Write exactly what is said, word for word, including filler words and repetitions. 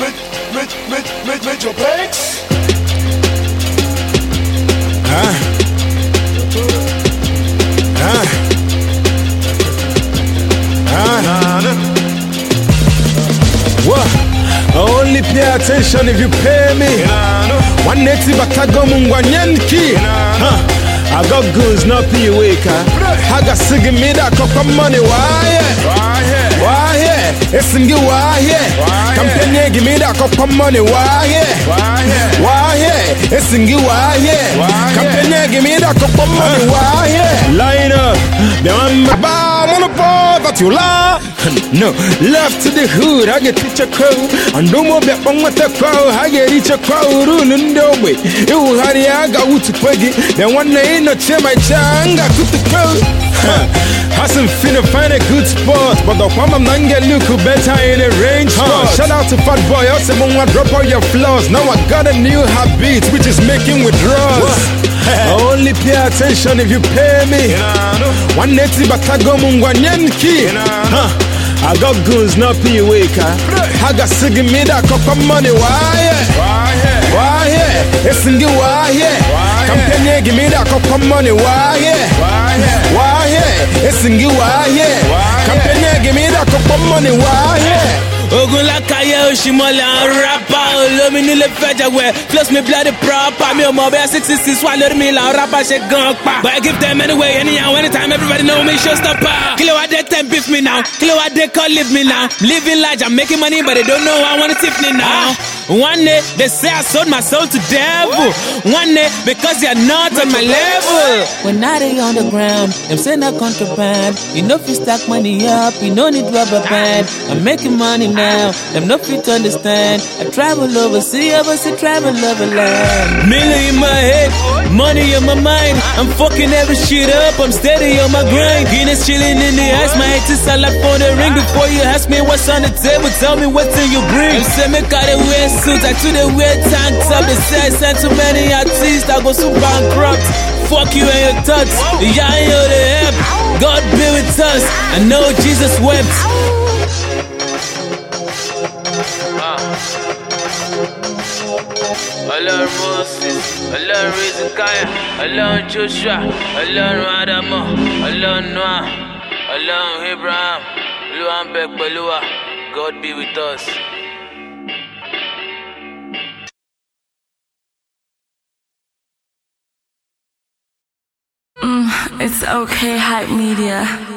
Major Banks. Ah. Ah. Ah. What? I only pay attention if you pay me. One native batago mungwanyanki. Huh? I got goods, not pay wake. I got sig me that cup of money. Why? Why? It's in you. Why? Company give me that cup of money. Why? Why? It's in you. Why? Company give me that cup of money. Why? Line up. I'm about on the ball, but you lie. No, love to the hood. I get teach a crow. And no more bet on what the crow. I get each a crow. Run in the way. You had the aga to peggy. Then one day no chair my changa cook the crow. Hasn't finna find a good spot, but the Pama Nanga look better in a range. Huh. Shout out to Fat Boy, I said, I drop all your flaws. Now I got a new habit, which is making withdrawals. I only pay attention if you pay me. One native batago mungwanyanki. I got guns, not pay waker. I got sig me that cup of money. Why? Why? It's in you. Why? Company give me that cup of money. Why? Why? It's in you. Why? Company give me that cup of money. Why? Ogun la kaye oshimola rapper olomi nile fejawe plus me bloody proper me omo be sixty-six swallow me la rapper she gan pa but I give them anyway anyhow anytime everybody know me showstopper kilo I dey ten beef me now kilo I dey call leave me now living large I'm making money but they don't know I want to tip me now one day they say I sold my soul to devil one day because you're not on my level when I dey on the ground them say not contraband you know if you stack money up you no need rubber band I'm making money now them no fit understand I travel overseas overseas travel over land million in my head money in my mind I'm fucking every shit up I'm steady on my grind Guinness chilling in the ice my head is all up on the ring before you ask me what's on the table tell me what's in your brain them say make I dey wear suits I too dey wear tank top they say I sent too many artists I go so bankrupt fuck you and your thoughts yeah I know the help God be with us I know Jesus wept Ọlọ́run Moses, Ọlọ́run Hezekiah, Ọlọ́run Joshua, Ọlọ́run Adamu, Ọlọ́run Noah, Ọlọ́run Abraham, Olúwa ń bẹ pẹ̀lú wa, God be with us. Mm, it's okay, Hype Media.